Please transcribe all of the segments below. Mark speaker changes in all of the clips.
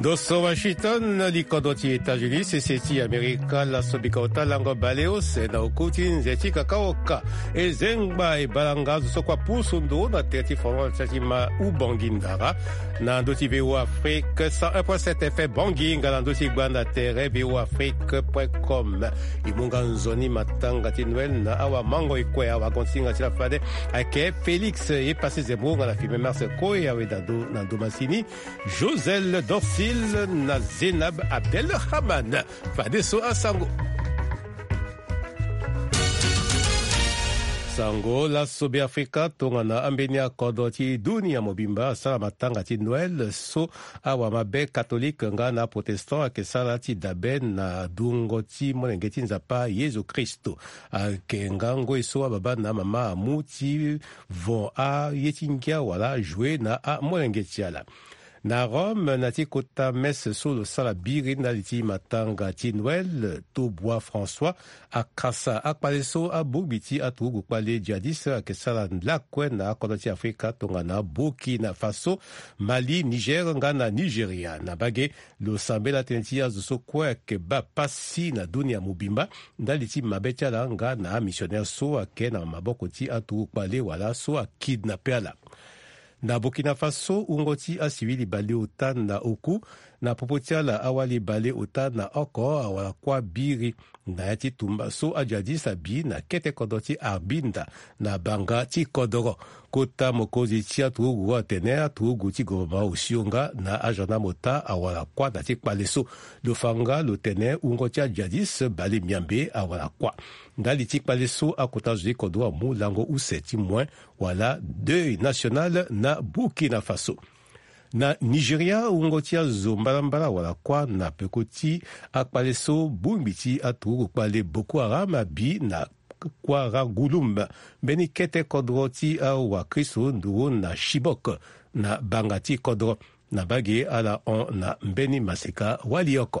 Speaker 1: Dosso Washington likodoti États-Unis seseti Amerika la sobikota lango baleos na ukutin zeti kakaoka ezengba ebalanga sokwa pusundo na teti formal chatima u bangindara na ndoti VO Afrique 101.7 FM banginga na ndoti gbanda terre VO Afrique.com imunga nzoni matanga tinwel na awa mango ikwe awa konsinga tila fade ake Félix e passé zemunga na filme Mars Koya wedado na domasini Josel Dorsil na Zenab Abdelrahman Fadeso Asango Sango la sobe Afrika tongana ambenia kodoti dunia mobimba sala matanga ti Noël so awa mabe catholique ngana protestant ake sala ti daben na dungo ti molengeti nzapa Yesu Kristo ake ngango eso ababa na mama amuti von a yetingia wala jouer na a molengeti ala na Rome na ti kota messe so lo sala biri na li ti matanga ti Noël to bois François akasa akpale so abugbi ti atugu kpale jadis ake sala nlakwe na kodo ti Afrika tonga na Burkina Faso Mali Niger nga na Nigeria na bage lo sambela tene ti azo so kue ake ba pasi na dunia mobimba nda li ti mabe ti ala nga na missionnaire so ake na maboko ti atugu kpale wala so akidnape ala na Burkina Faso ungoti asiwili bale utan na oku na popotiala awali bale utan na oko awala kwa biri na yati tumba so ajadi sabi na kete kodoti arbinda na banga ti kodoro kota mokozi ti atugu atene atugu ti goma usionga na ajana mota awala kwa na ti kpaleso lofanga lotene ungoti ajadis bale miambe awala kwa ndali ti kpaleso akota zui kodwa mu lango useti moins wala deuil national na Burkina Faso na Nigeria ungotia zombalambala wala kwa na pekoti akpaleso bumbiti atugu kpale Boko Haram abi na kwa rangulum beni kete kodroti wa Kristo nduru na Chibok na bangati kodro na bagi ala on na mbeni maseka walioko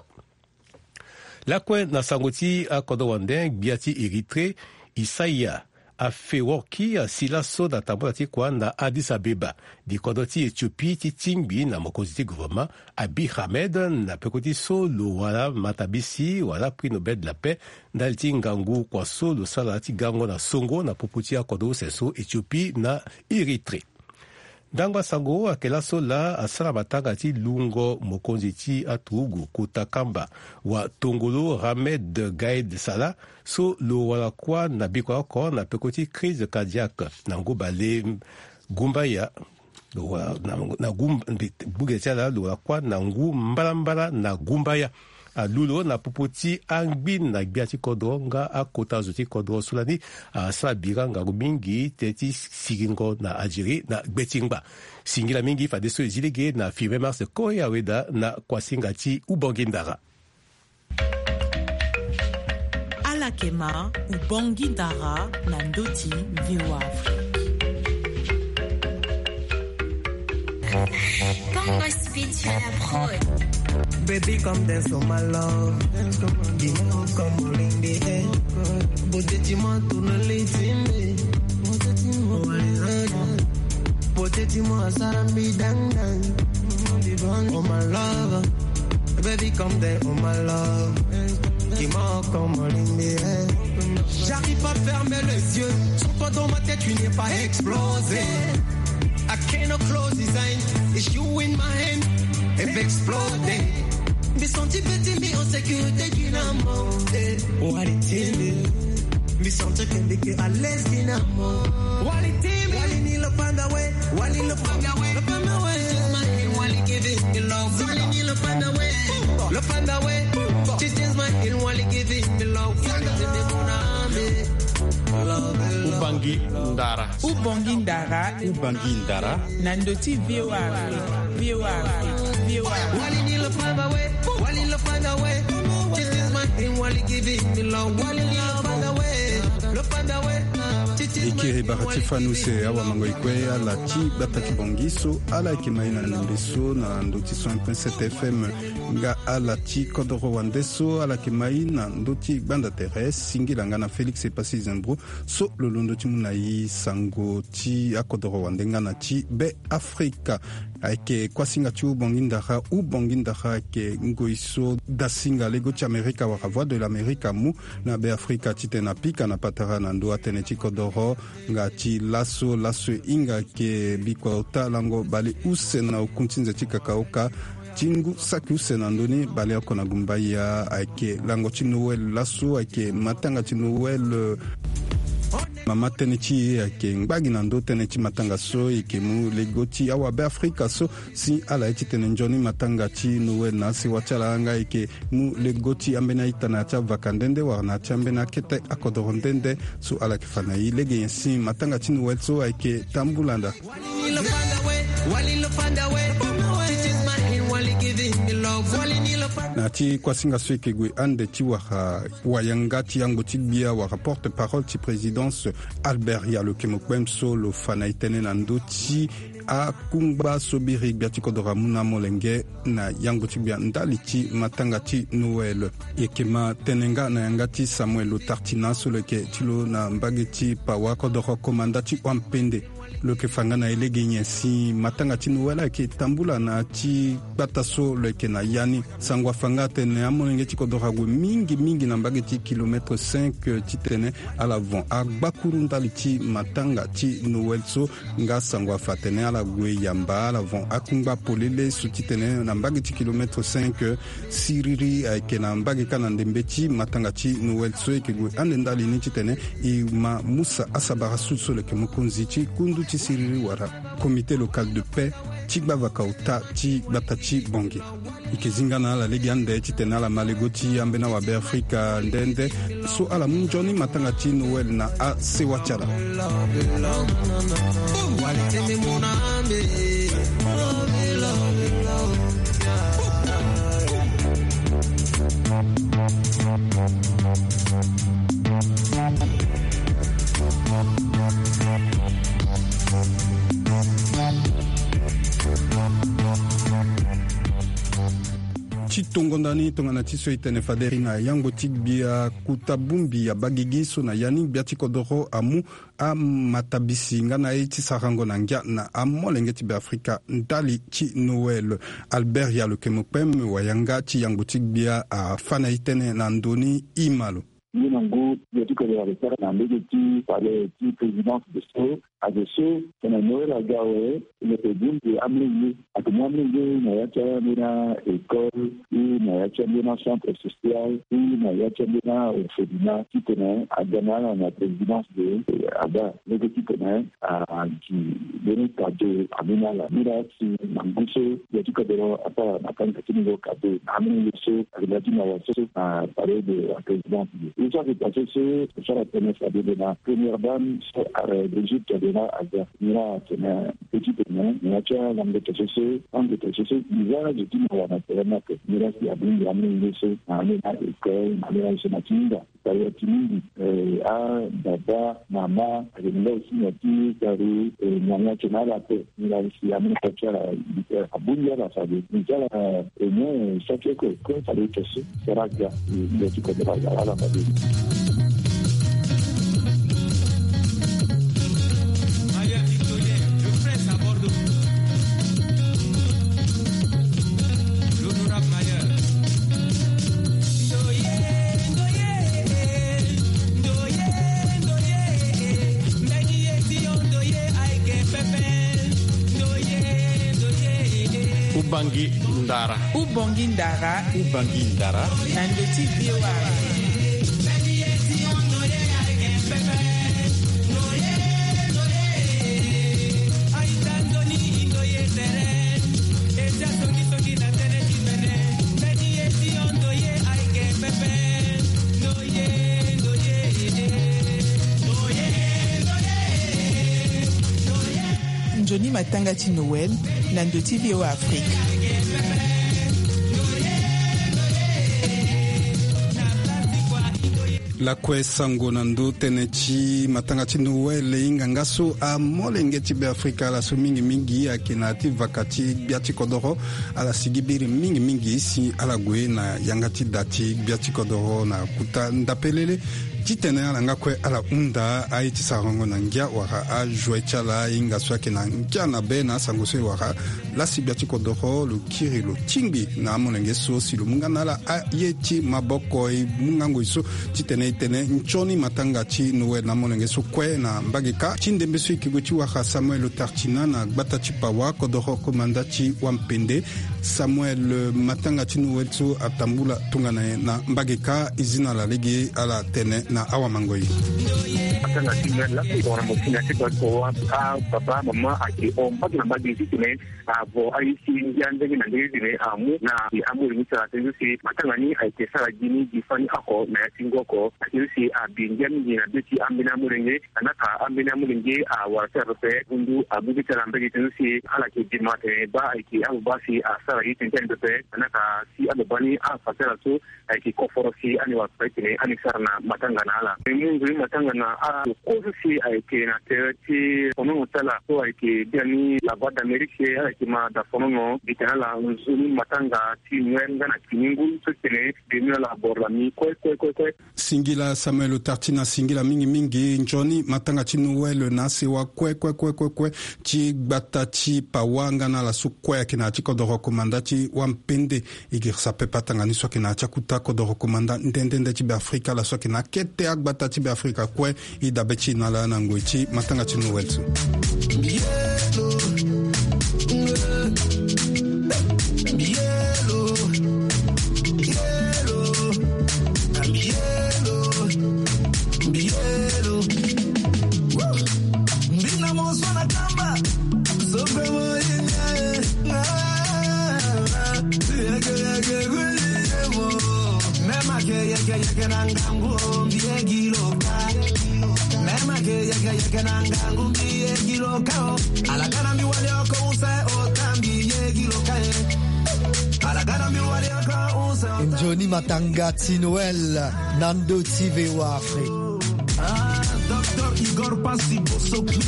Speaker 1: lakwe na sangoti akodo wande biati Eritre Isaiah afewoki silaso na tambola ti kwa na Addis Abeba di kodo ti Ethiopie ti tingbi na mokonzi ti gouvernement Abiy Ahmed na pekoti so lo wala matabisi wala prix Nobel de la paix ndali ti ngangu kwa so lo sala ti gango na songo na popo ti akodo seso Ethiopie na Eritre ndangwa sango akela so la asala matanga ti lungo mokonzi ti atugu kutakamba wa tongolo Hamed Gaid Salah so lo wala kwa na bikwa ko na pekoti crise cardiaque na ngubale gumbaya na bugetiala lo wala kwa na ngu mbalambala na gumbaya alulo na popoti angbin na gbiati kodronga akota zoti kodro sulani sa biranga mingi teti sigingo na ajiri na gbetingba singila mingi fa deso ezilege na filme Mars Koya weda na kwasingati ubongindara
Speaker 2: alakema ubongindara na ndoti VOA
Speaker 3: Quand I speak to la prod
Speaker 4: Baby, come dance on my love. Dis-moi comment l'indé. Beauté, dis-moi tourne les timés. Beauté, dis-moi sarambi dang dang. Oh my love. Baby, come dance on my love. Dis-moi comment l'indé. J'arrive pas à fermer les yeux. Sur toi dans ma tête, tu n'es pas explosé. I cannot close his eyes. It's you in my hand. If exploding. Me senti petit, me en sécurité dynamo. What it is, me senti que à l'aise dynamo. What it is, Wally ni le panda way, Wally le panda way, le panda way. Wally give it me love, Wally ni le panda way, le panda way. This is my hill, Wally give it me love.
Speaker 1: Ubangi Ndara
Speaker 2: Ubangi Ndara
Speaker 1: Ubangi Ndara
Speaker 2: Nandoti VOA
Speaker 4: Wally ni le panda way, Wally le panda way. This is my hill, Wally give it me love. Wally ni le panda way, le panda way.
Speaker 5: Ikiri bahati fanuse awa mango ikwe ala ti bataki bongiso ala ikimaina ndeso na ndoti 100.7 FM nga ala ti kodoro wandeso ala kimaina ndoti banda teres singilanga na Félix et Passy Zembro so lolondo ti munai sango ti akodoro wandenga na ti be Afrika aike kwasinga chu bongindara ou bongindara ke ngoiso dasinga lego ti Amerika wa voix de l'America mu na be Afrika titena pika na patara na ndo atene chikodoro nga ti laso inga ke bikota lango bali use na ukuntinze chikakaoka Tingu saku senandoni bale akona gumbaya aike lango chinuel laso aike matanga chinuel mama tenechi aike ngbagi nando tenechi matanga so ike mu legoti awa be Afrika so si ala eti tenenjoni matanga chinuel na si wachala anga ike mu legoti ambena itana cha vakandende wana chambena kete akodorondende so ala kifana yi lege yensi matanga chinuel so aike tambulanda na ti kwasinga sweke gwe ande ti wayanga ti yango ti bia wa porte parole ti présidence Albert Yalo kemokwem so lo fana itene na ndo ti a kungba sobiri bia ti kodora muna molenge na yango ti bia ndali ti matanga ti Noël ekema tenenga na yanga ti Samuel Otartina so leke ti lo na mbage ti pawa kodora komanda ti wampende lo ke fanga na elege nyesi matanga ti Noël ke tambula na ti bataso le ke na yani sangwa fanga tene amonenge ti kodora gwe mingi na mbage ti kilomètre 5 ti tene à l'avant a bakuru ndali ti matanga ti Noël so nga sangwa fatene ala gwe yamba à l'avant akungba polele so ti tene na mbage ti kilomètre 5 siriri ke na mbage kana ndembe ti matanga ti Noël so ke gwe ande ndali ni ti tene i ma Musa Asabara so le ke mokonzi ti kundu ti siriri wara comité local de paix Tigba Vakauta ti Batachi Bongi ikezinga na la legi ande ti tena la malegoti ambena wa be Afrika ndende so ala munjoni matanga ti Noël na a sewachara tongondani tongana ti so itene faderi na yango ti bia kutabumbi ya bagigiso na yani bia ti kodoro amu a matabisi nga na e ti sarango na ngia na amolenge ti be Afrika ndali ti Noël Albert Yalo kemokwem wayanga ti yango ti bia a fana itene na ndoni imalo
Speaker 6: Nango, il y a tout que les faire dans les petits, par les petits présidents de ce, à des choses, c'est un Noël à Gaoué, il est bien de amener, à tout le monde, il y a une école, il y a un centre social, il y a un féminin qui connaît, à Ghana, on a présidence de Abba, le petit connaît, qui donne cadeau, à Minala, Mirati, Mangousso, il y a tout que à part, à part, petit niveau cadeau, amener le saut, avec la dîme à parler de la présidence. Il s'est passé sur la première dame d'Égypte, à Mira, qui est un petit peu, mais là, tu as l'homme de TCC, il va de tout le monde, Mira, qui a bien ramené à l'école, à l'école, à Baba, Mama, avec là aussi, il y a tout, Kari, Nyanya, qui m'a la paix. Il a aussi amené à Boulia, la famille. Il y a un sacré que, quand ça allait casser, c'est là qu'il y a tout comme la famille.
Speaker 2: Ubongi Ndara Nando ti VOA Njoni matanga ti Noël Nando ti VOA Afrique.
Speaker 5: la kwe sango nando tenechi matanga ti Noël inga so a molenge ti be Afrika la so mingi akina ti vakati biati kodoro ala sigibiri mingi si ala gwe na yanga ti dati biati kodoro na kuta ndapelele titene ala nga kue ala unda ai tisarongo na ngia waka a joue chala inga swake na ngia na be na sangoso waka la sibiati kodoro lo kiri lo tingbi na monenge so si lo munga na la a yeti maboko i munga ngoiso titene itene nchoni matanga chi nowe na monenge so kue na mbagika chindembe so ikiguchi waka Samuel Tartina na gbata chipawa kodoro komanda chi wampende Samuel matanga chi nowe so atambula tunga na mbagika izina la ligi ala tene na awa mangoi
Speaker 7: atanga tinga la ko mo tinga ko papa mama aki ompa na magisi tene abo aisi njande na ndezine amu na amu ni tsara tenzi matanga ni aike sara jini difani ako na tingoko akisi abinjam ni na beti ambina murenge anaka ambina murenge wa sarfe undu abubi tsara mbegi tenzi ala ke dimate ba aiki abu basi asara yitende pe anaka si abani afasara so aiki koforosi ani wa petine ani sarna matanga na ala mungu matanga na kozi aiki na teti ono tala so aiki dani la voix d'Amérique aiki ma da fono bitala nzuni matanga ti nwenga na kiningu sotene demina la borla mi ko
Speaker 5: singila Samuel Tartina singila mingi njoni matanga chinuwele na sewa kwe chi gbatachi pawanga na la sukwe kina chiko do rekomandati wampende igirsa pepatanga ni so kina chakuta ko do rekomanda ndende chi be Afrika la so kina kete agbatati be Afrika kwe idabechi na la nangoichi matanga chinuwele
Speaker 8: Johnny Matanga Noël Nando TV Afrique.
Speaker 9: Docteur Igor Passy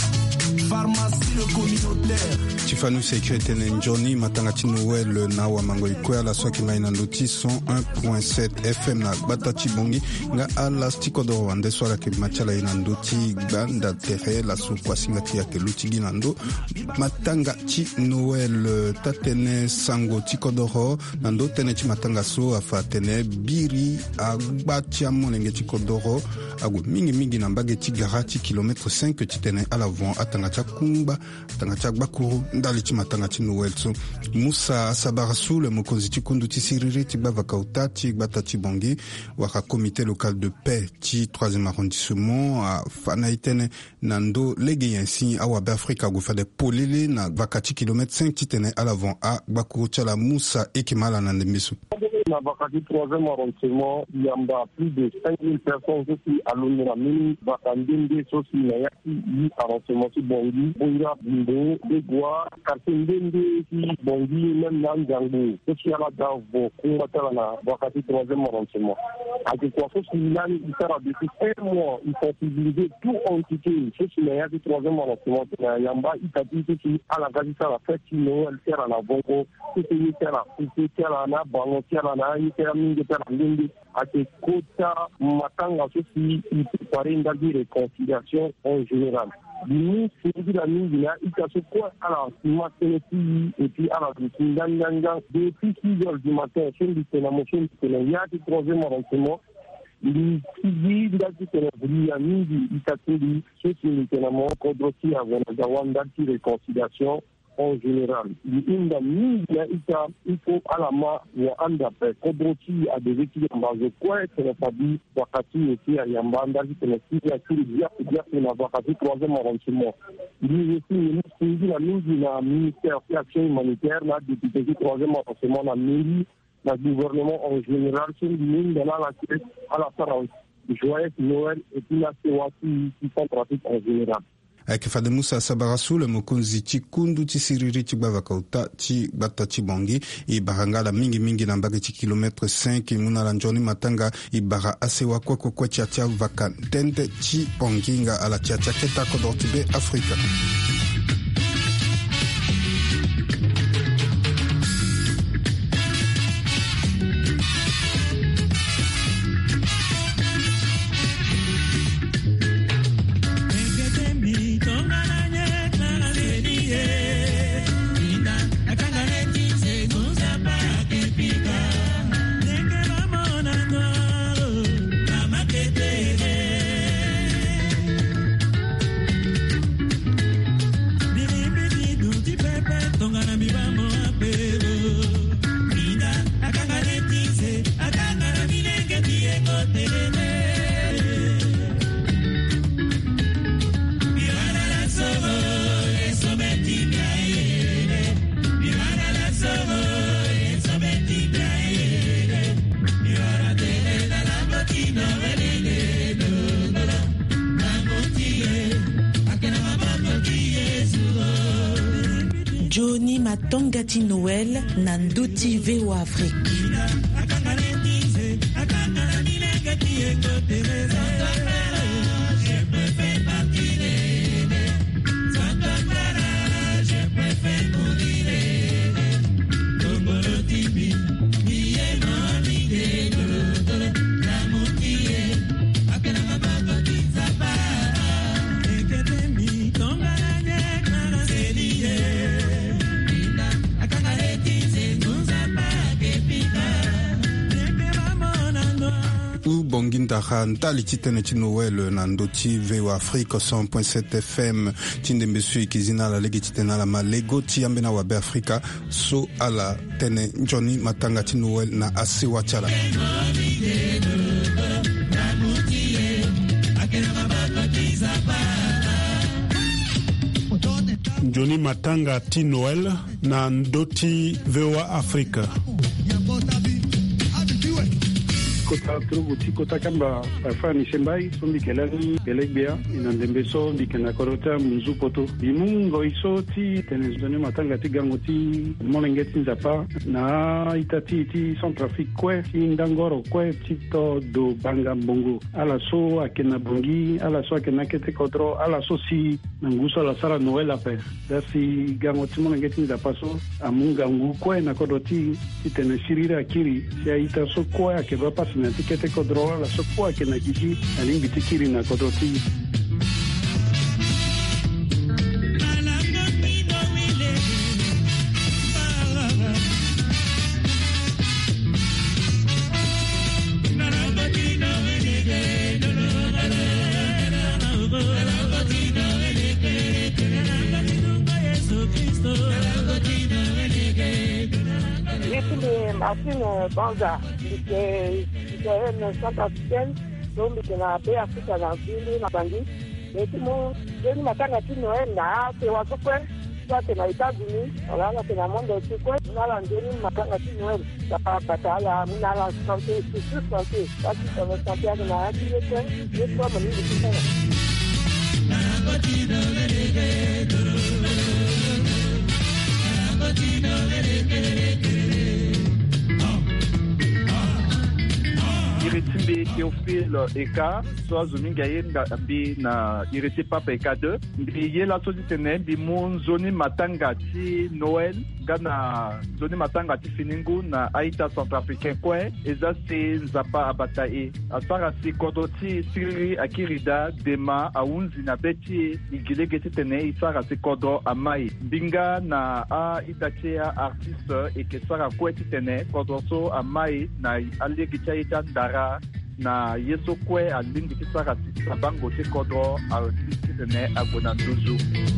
Speaker 9: pharmacie le communautaire.
Speaker 5: Tifanu sekretene Johnny Matanga Noël na wa mango ikwea la soki maina ndoti 101.7 FM na Batati Bongi nga ala stiko do wande swala ke machala ina ndoti banda tere la sukwa singati ya ke lutigi nando Matanga Noël tatene sango tiko doro nando tene chi matanga so afatene biri agbatia monenge tiko doro agu mingi na mbage tigarati kilometre 5 titene à l'avant atanga kumba atanga bakuru ndali chimatanga Noël so Musa Sabarasu le mokonzi tikundu tisiriri tibava kautati batati bongi waka comité local de paix ti 3e arrondissement a fanaitene nando legi ainsi awa Afrika go fa de polele na vakati kilomètre 5 titene à l'avant a bakuru chala Musa ekimala na ndemisu
Speaker 7: na vakati 3e arrondissement yamba plus de 5000 personnes qui alunga na mini vakandinde sosi na yaki yi arrondissement si bongi bonga bindo degwa kartendende si bongi même nan jangu sosi ala davo kunga tala na vakati 3e arrondissement ake kwa sosi nani isara depuis 1 mois il faut civiliser tout entité sosi na yaki 3e arrondissement na yamba itati sosi ala gazi sala feti Noël sera na bongo sosi ni sera na bango sera na itera mingi tera lindi ake kota matanga sosi préparer une réconciliation en général. Nous, c'est la mingi na ikaso kwa ala mateneti et puis ala ndanga depuis 6 heures du matin sur le motion de ya qui 3e arrondissement les civils qui sont venus à mingi ikateli ceux qui étaient dans mon kodrosi avant la réconciliation en général. Inda mingi il faut alama wa anda pe kodrosi a des équipes en base quoi que la famille wakati aussi à yamba ndaki que la civile ya na wakati 3e arrondissement. Il aussi la mingi na ministère de l'action humanitaire la député 3e arrondissement na mairie le gouvernement en général sur l'île de la Sarah. Joyeux Noël et puis la COA qui font pratique en général.
Speaker 5: Avec Fade Musa Sabarasu le mokonzi tikundu tisiriri tibava kauta ti batati bongi i barangala mingi na mbage ti kilometre 5 muna la Johnny Matanga i bara asewa kwa tia vaka tende ti bonginga ala tia keta kodortibe Afrika.
Speaker 2: Johnny Matangati Noël Nandoti VOA Afrique.
Speaker 5: Bongindara ntali chitene Noël Nandoti VOA Afrique 100.7 FM tinde monsieur kizina la legi chitena la malego tiambena wa be Africa so ala tene Johnny Matangati Noël na ase wachala
Speaker 10: Johnny Matangati Noël na Ndoti VOA Afrique.
Speaker 11: Kota trubu kota kamba fani sembai sombi kelani belegbia inandembeso bikena korota mzupoto imungo isoti tenezone matanga tigangoti molengeti nzapa na itati ti Centrafrique kwe ndangoro kwe tito do banga bongo ala so akena bongi ala so akena kete kodro ala so si nguso la sara Noël ape dasi gangoti molengeti nzapa so amunga ngu kwe na kodoti teneshirira akiri ya ita so kwe akeba na tikete kodro la sokwa ke na gigi alingi tikiri na kodoti
Speaker 12: Banza Centrafricaine donc na be Afrika na vile na bangi etimo Johnny Matangati Noël na te wasokwe sote na États-Unis wala na monde tukwe na la Johnny Matangati Noël pa batala na la santé santé parce que la santé na activité je crois que
Speaker 13: Iretimbe Théophile Eka, soit Zomingayen Gabi na Ireti Papa Eka 2. Biye la sositene bi mon zoni Matangati Noël gana zoni Matangati Finingu na Aïta Centrafricain kwe eza se nzapa abatae. Asara si kodoti siri akirida dema aunzi na beti igilegeti tene isara si kodo amai. Binga na a itachea artiste ekesara kwe titene kodoso amai na alegita ita ndara na yeso kwe alingi kisara sabango te kodro artiste tene agona nduzu.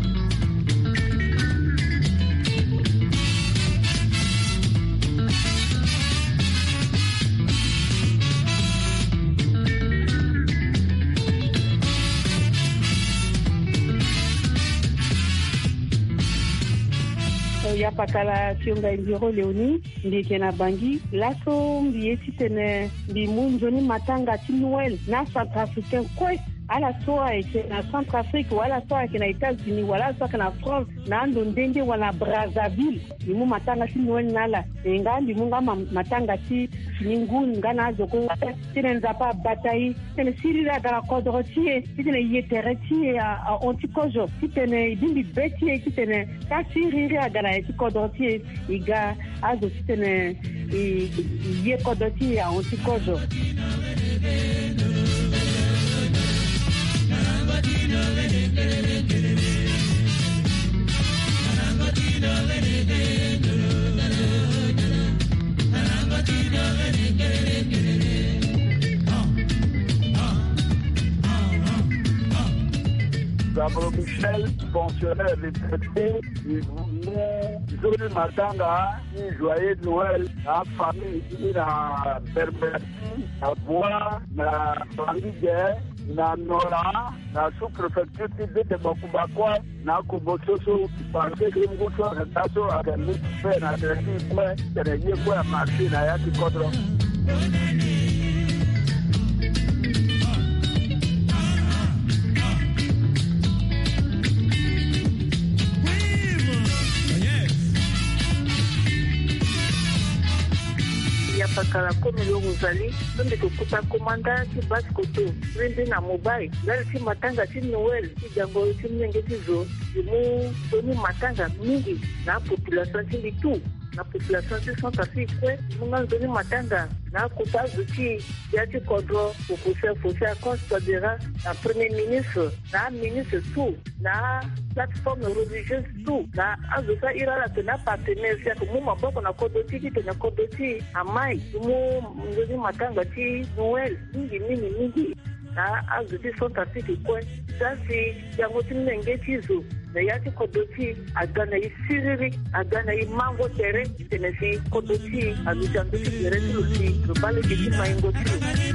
Speaker 12: ya pakala tionga indiro Leoni ndike na bangi laso mbieti tene bimunjoni Matangati Noël na Centrafricain kwe ala soa ete na Centrafrique wala soa ke na États-Unis wala soa ke na France na ndonde wala Brazzaville bimu Matangati Noël nala ngambi munga Matangati ningun ngana zoko tene nzapa bataille tene sirira dara kodrotie tene yetereti a antikojo tene bimbi beti tene ta sirira dara kodrotie iga azo tene ye kodrotie a antikojo.
Speaker 14: D'abord Michel, pensionnaire retraité, Johnny Matanga, joyeux Noël, la famille, la Berberti, la Bois, la famille, na Nora, na sous-préfecture de Bakubakwa, na Kubososo, parce que Grimbuto, na Tasso, à la Mixfé, na Trésor, na Yekwa, Marché, na Yaki Kodro.
Speaker 12: kala comme le Rosalie donc que kuta commanda qui base koto rende na mobile là si matanga ti Noël ti jango ti menge ti zo mu Johnny Matanga mingi na population ti tout na population de Centrafrique munga Johnny Matanga na kuta zuti ya ti kodro pour faire considérer la premier ministre na ministre tout na plateforme religieuse tout na azuka irala tena partenaire ya ko muma boko na kodoti ki tena kodoti amai mu Johnny Matanga ti Noël mingi na azuti Centrafrique kwa sasi yango ti menge ti zo na yati kodoti agana isiriri agana imango tere tenesi kodoti alujandu ti tere ti global ki maingo ti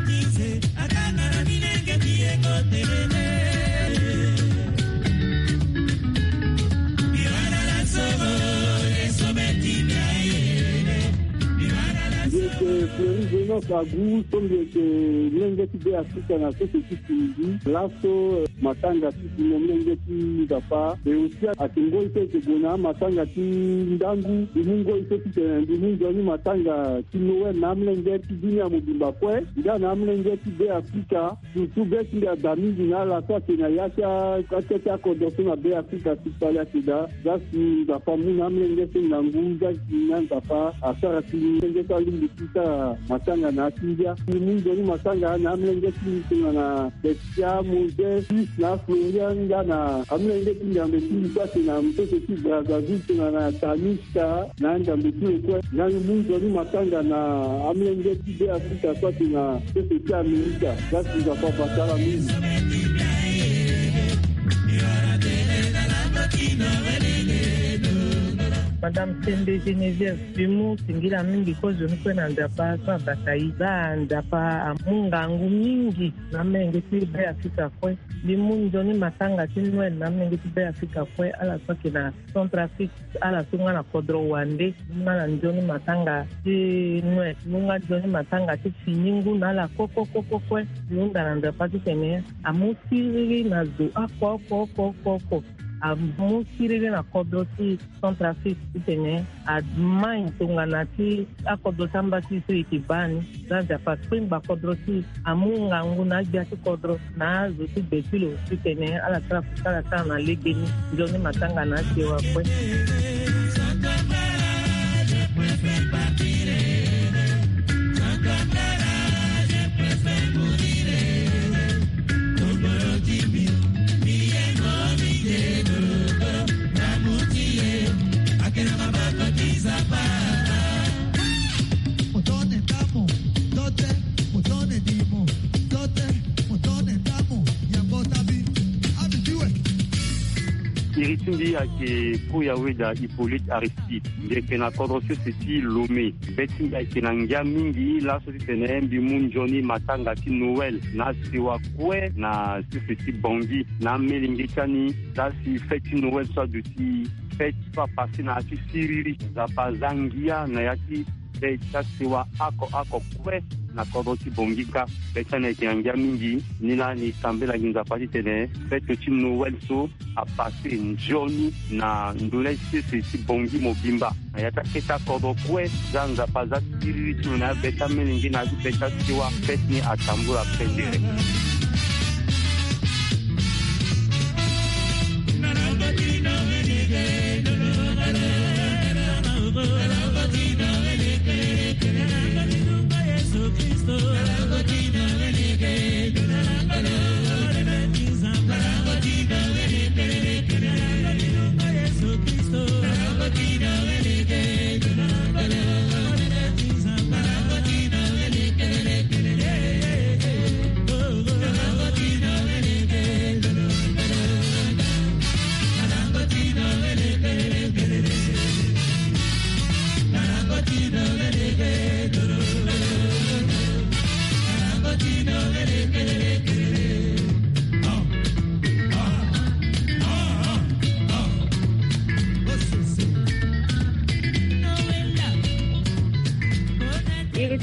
Speaker 7: Fleury Sagou, sommes que l'engagement africain na société civile, lasso matanga ti l'engagement d'apa, et aussi à Kingo ite bona matanga ti ndangu, Mungo ite ti Mungo matanga ti Noël na l'engagement ti dunia mobimba kwe, ida na l'engagement de Afrika, surtout beti ya dami na la so na yacha kacha kodofo na be Afrika ti pala kida, dasi da famu na l'engagement ndangu da na papa asara ti l'engagement kita matanga na India ni Johnny Matanga na amlenge tinga na Betia Muje na Florian na amlenge tinga mbeti kwa na mtoto ti Brazil tinga na Tanishka na ndambeti kwa na Johnny Matanga na amlenge ti Afrika kwa na mtoto ti Amerika basi za papa sala mingi
Speaker 12: Madame Sende Geneviève Bimu singira mingi kozo nikwe na ndapa kwa batai za ndapa amungangu mingi na menge tibe Afrika kwe Bimu Johnny Matanga tinwe na menge tibe Afrika kwe ala kwa kina Centrafrique ala tunga na kodro wande munga na Johnny Matanga tinwe munga Johnny Matanga tifinyingu na ala koko kwe munga na ndapa tene amusiri na zo akoko amusirire na kodoti Centrafrique tene admai tungana ti akodoti ambasi so ikibani za patrin ba kodoti amunga nguna jati kodro na zo ti betilo tene ala trafika na legeni Johnny Matanga na tiwa kwe
Speaker 15: Iritindi ake kuya weda Hippolyte Aristide ndeke na kodrosi siti Lomé beti ake na ngia mingi la so tene Bimu Johnny Matanga ti Noël na siwa kwe na siti Bongi na melingi tani da si feti Noël so de ti feti pa passer na ti siriri za pazangia na yati beta siwa ako kwe na kodoti bongika beta na kiangia mingi nila ni tambela ginza pati tene fetu ti Noël so a passer Johnny na ndule si bongi mobimba na yata keta kodo kwe zanza paza siriri tu na beta melingi na beta siwa feti ni atambula pendere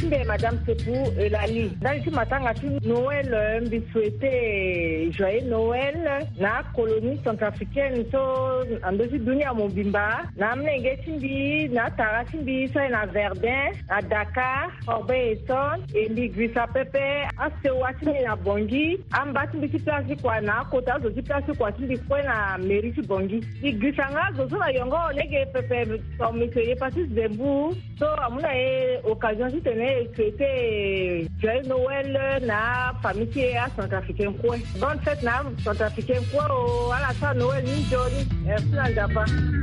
Speaker 12: Timbe Madame Sepou Elali. Dans ici matanga ti Noël mbi souhaiter joyeux Noël na colonie centrafricaine so andosi dunia mobimba na mnenge timbi na tara timbi so na Verdun na Dakar Corbeil-Essonnes et Ligrisa Pepe asewati na Bongi amba timbi ti place kwa na kota zo ti place kwa timbi kwa na mairie ti Bongi Ligrisa nga zo na yongo lege Pepe so monsieur Patrice Zembu so amuna occasion si tenait souhaiter joyeux Noël na famille à centrafricain quoi. Bonne fête na centrafricain quoi à la fin Noël ni joli. Merci Ndapa.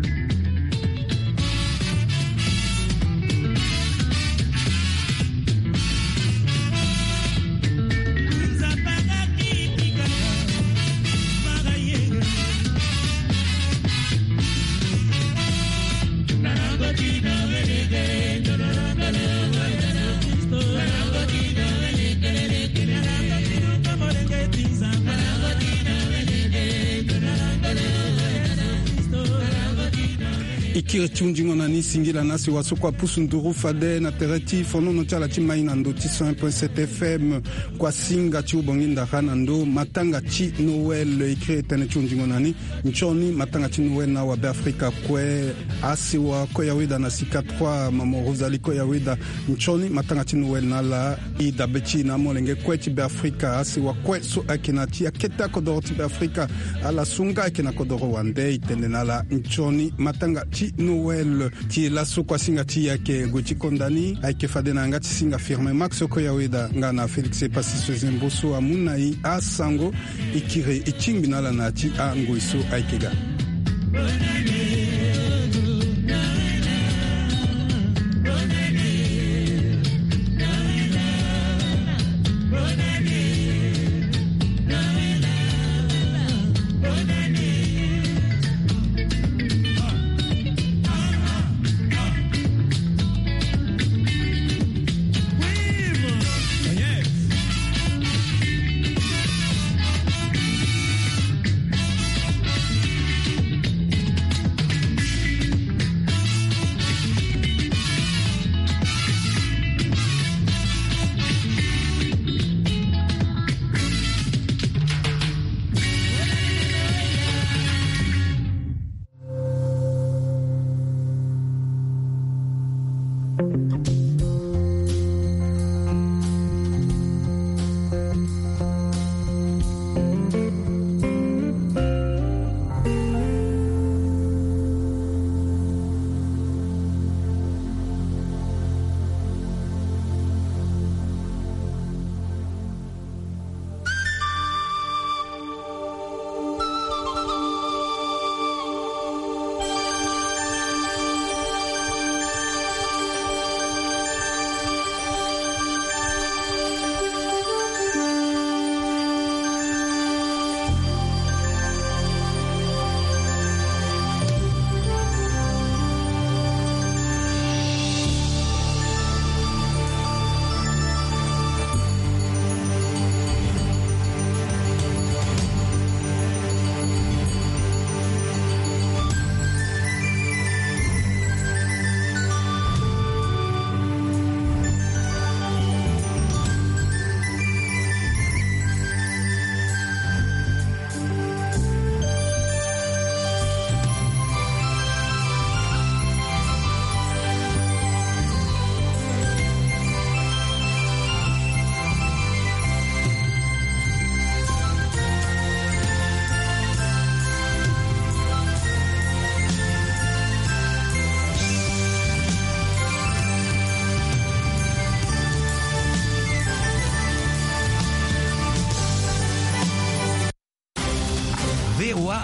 Speaker 5: Ikire chunjingo na nisingila nasi wasukwa pusu nduru fade na tereti fonono chala chimai na ndo ti 100.7 FM kwa singa chi ubonginda kana ndo matanga chi Noël ikire tene chunjingo nani nchoni matanga chi Noël na wabe Afrika kwe asi wa kwa yawida na sika 3 mamo Rosalie kwa yawida nchoni matanga chi Noël na la idabechi na molenge kwe chi be Afrika asi wa kwe so akina chi aketa kodoro chi be Afrika ala sunga akina kodoro wande itende na la nchoni matanga chi Noël ti la sokwa singa ti yake gochi kondani aike fadena ngati singa firme Max Okoyaweda ngana Felix Pasiso Zemboso amunai a sango ikire ichimbinala na ti a ngoiso aikega.